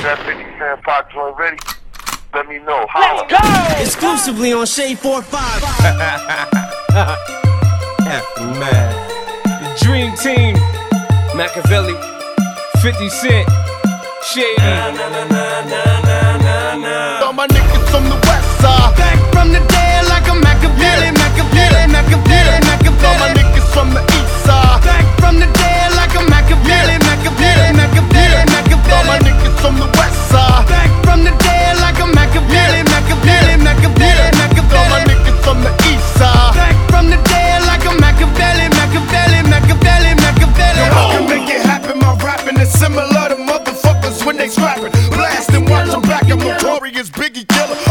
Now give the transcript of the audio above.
that 50 Cent Pop joint ready, let me know. Let's go! Exclusively on Shade 4-5. Man. The Dream Team, Machiavelli, 50 Cent, Shady. All my niggas from the west side, back from the dead like a Machiavelli, Machiavelli, Machiavelli, Machiavelli. All my niggas from the east side, back from the dead like a Machiavelli, Machiavelli, Machiavelli, Machiavelli. All my niggas from the west side, back from the dead like a Machiavelli, Machiavelli, Machiavelli, Machiavelli. All my niggas from the east side, back from the dead like a Machiavelli, Machiavelli, Machiavelli, Machiavelli. Yo, I can make it happen. My rapping is similar to motherfuckers when they scrapping, blasting, watch them back. I'm notorious Biggie Killer.